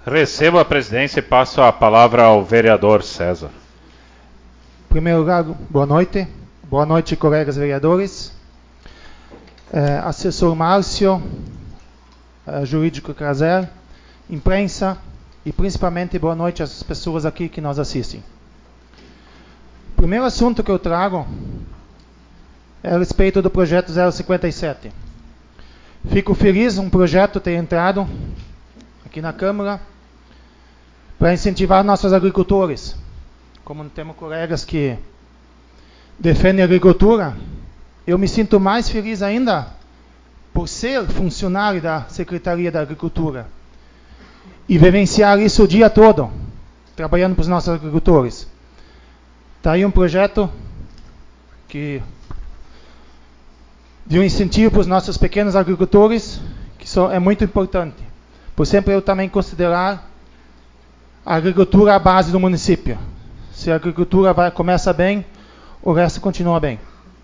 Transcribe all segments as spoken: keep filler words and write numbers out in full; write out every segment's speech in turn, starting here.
Recebo a presidência e passo a palavra ao vereador César. Em primeiro lugar, boa noite. Boa noite, colegas vereadores. É, assessor Márcio, é, jurídico Crazer, imprensa e principalmente boa noite às pessoas aqui que nos assistem. O primeiro assunto que eu trago é a respeito do projeto zero cinquenta e sete. Fico feliz um projeto ter entrado aqui na Câmara para incentivar nossos agricultores. Como temos colegas que defendem a agricultura, eu me sinto mais feliz ainda por ser funcionário da Secretaria da Agricultura e vivenciar isso o dia todo, trabalhando para os nossos agricultores. Está aí um projeto que de um incentivo para os nossos pequenos agricultores, que só é muito importante. Por sempre eu também considerar a agricultura a base do município. Se a agricultura vai, começa bem, o resto continua bem.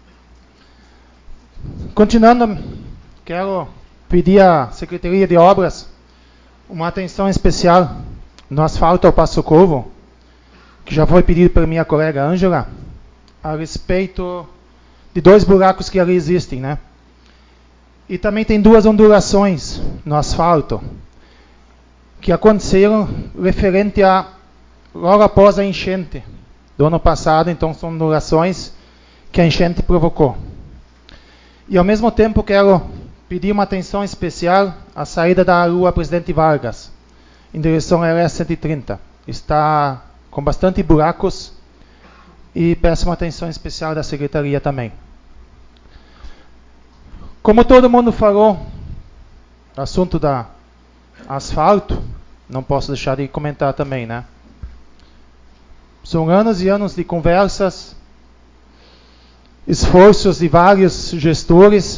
Continuando, quero pedir à Secretaria de Obras uma atenção especial no asfalto ao Passo Covo, que já foi pedido pela minha colega Ângela, a respeito de dois buracos que ali existem, né? E também tem duas ondulações no asfalto que aconteceram referente a logo após a enchente do ano passado. Então são ondulações que a enchente provocou. E ao mesmo tempo quero pedir uma atenção especial à saída da rua Presidente Vargas em direção à L S cento e trinta. Está com bastante buracos e peço uma atenção especial da Secretaria também. Como todo mundo falou, assunto da asfalto, não posso deixar de comentar também, né? São anos e anos de conversas, esforços de vários gestores.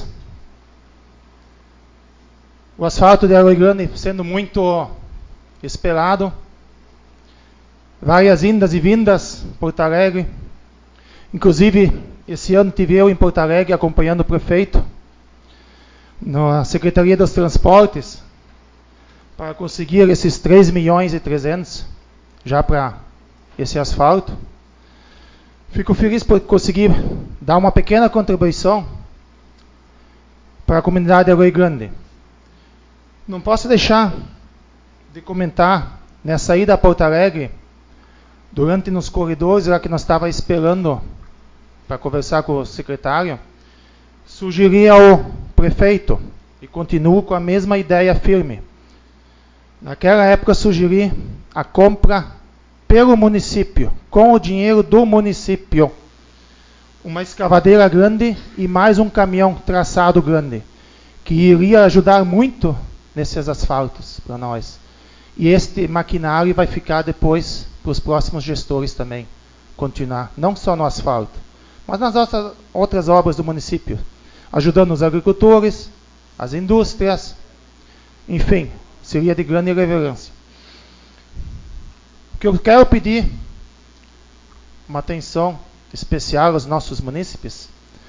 O asfalto de Arroio Grande sendo muito esperado. Várias indas e vindas em Porto Alegre. Inclusive, esse ano tive eu em Porto Alegre acompanhando o prefeito na Secretaria dos Transportes para conseguir esses três milhões e trezentos já para esse asfalto. Fico feliz por conseguir dar uma pequena contribuição para a comunidade de Arroio Grande. Não posso deixar de comentar nessa ida a Porto Alegre, durante nos corredores lá que nós estávamos esperando para conversar com o secretário, sugeri ao prefeito, e continuo com a mesma ideia firme. Naquela época sugeri a compra pelo município, com o dinheiro do município, uma escavadeira grande e mais um caminhão traçado grande, que iria ajudar muito nesses asfaltos para nós. E este maquinário vai ficar depois para os próximos gestores também continuar, não só no asfalto, mas nas outras, outras obras do município, ajudando os agricultores, as indústrias, enfim, seria de grande relevância. O que eu quero pedir, uma atenção especial aos nossos munícipes.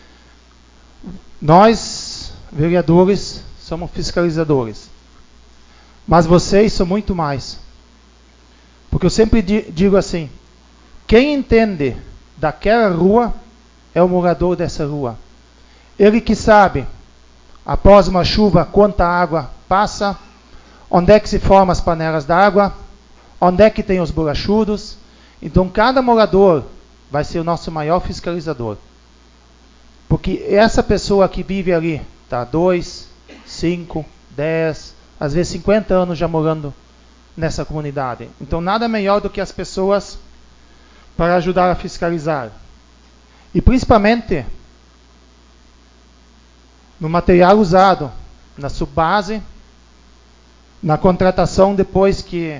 Nós, vereadores, somos fiscalizadores, mas vocês são muito mais. Porque eu sempre digo assim, quem entende daquela rua é o morador dessa rua. Ele que sabe, após uma chuva, quanta água passa, onde é que se formam as panelas d'água, onde é que tem os borrachudos. Então, cada morador vai ser o nosso maior fiscalizador. Porque essa pessoa que vive ali, tá, dois, cinco, dez, às vezes cinquenta anos já morando nessa comunidade. Então, nada melhor do que as pessoas para ajudar a fiscalizar. E principalmente no material usado, na subbase, na contratação depois que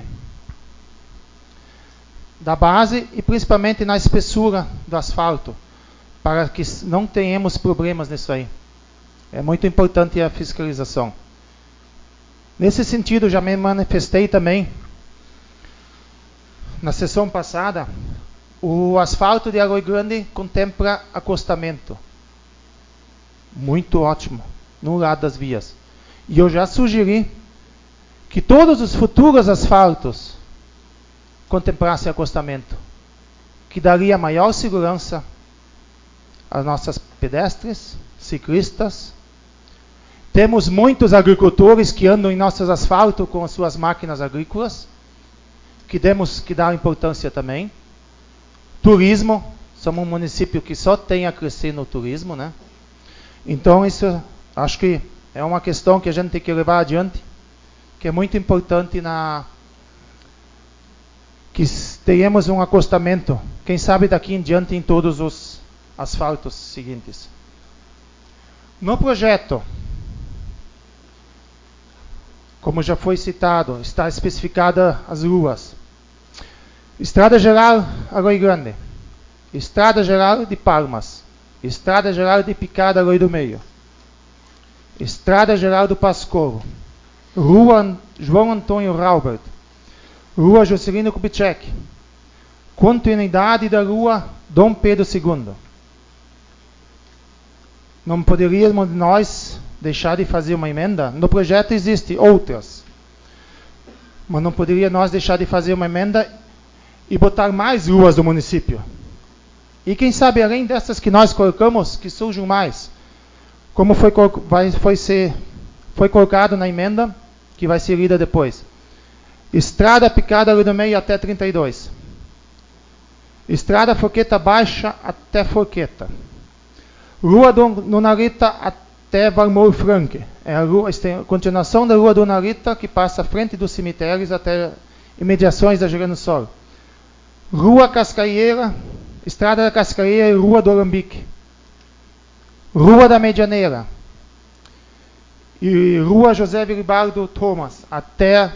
da base e principalmente na espessura do asfalto, para que não tenhamos problemas nisso aí. É muito importante a fiscalização. Nesse sentido, já me manifestei também na sessão passada. O asfalto de Arroio Grande contempla acostamento. Muito ótimo, no lado das vias. E eu já sugeri que que todos os futuros asfaltos contemplassem acostamento, que daria maior segurança às nossas pedestres, ciclistas. Temos muitos agricultores que andam em nossos asfaltos com as suas máquinas agrícolas, que temos que dar importância também. Turismo, somos um município que só tem a crescer no turismo, né? Então isso, acho que é uma questão que a gente tem que levar adiante, que é muito importante na que tenhamos um acostamento, quem sabe daqui em diante em todos os asfaltos seguintes. No projeto, como já foi citado, está especificada as ruas. Estrada Geral Arroio Grande, Estrada Geral de Palmas, Estrada Geral de Picada Arroio do Meio, Estrada Geral do Pascovo, Rua João Antônio Raubert, Rua Juscelino Kubitschek, continuidade da Rua Dom Pedro segundo. Não poderíamos nós deixar de fazer uma emenda? No projeto existem outras, mas não poderia nós deixar de fazer uma emenda e botar mais ruas do município. E quem sabe, além dessas que nós colocamos, que surjam mais. Como foi, vai, foi, ser, foi colocado na emenda, que vai ser lida depois. Estrada Picada Arroio do Meio até trinta e dois. Estrada Forqueta Baixa até Forqueta. Rua do Nonarita até Valmor Franque. É a, rua, a continuação da Rua do Nonarita, que passa à frente dos cemitérios até imediações da Gerando Sol. Rua Cascaieira, Estrada da Cascaieira e Rua do Alambique. Rua da Medianeira. E Rua José Viribardo Thomas, até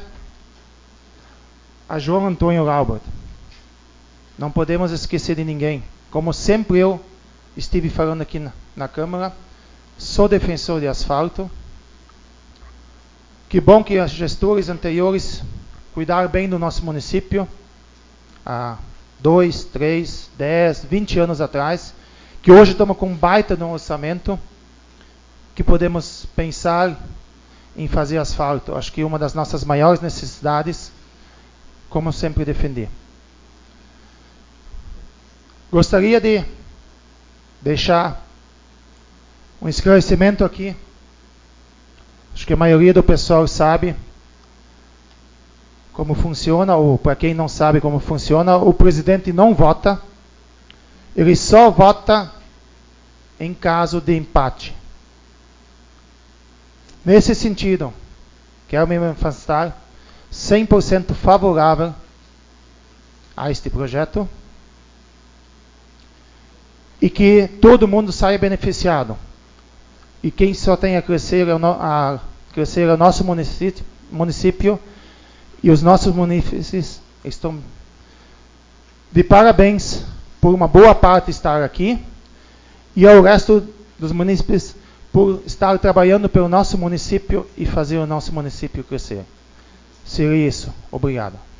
a João Antônio Raubert. Não podemos esquecer de ninguém. Como sempre eu estive falando aqui na, na Câmara, sou defensor de asfalto. Que bom que os gestores anteriores cuidaram bem do nosso município, há dois, três, dez, vinte anos atrás, que hoje estamos com um baita de um orçamento, que podemos pensar em fazer asfalto. Acho que uma das nossas maiores necessidades, como eu sempre defendi. Gostaria de deixar um esclarecimento aqui. Acho que a maioria do pessoal sabe como funciona, ou para quem não sabe como funciona, o presidente não vota, ele só vota em caso de empate. Nesse sentido, quero me manifestar cem por cento favorável a este projeto e que todo mundo saia beneficiado. E quem só tem a crescer é o, no, a crescer é o nosso município, município e os nossos munícipes estão de parabéns por uma boa parte estar aqui e ao resto dos munícipes por estar trabalhando pelo nosso município e fazer o nosso município crescer. Seria isso. Obrigado.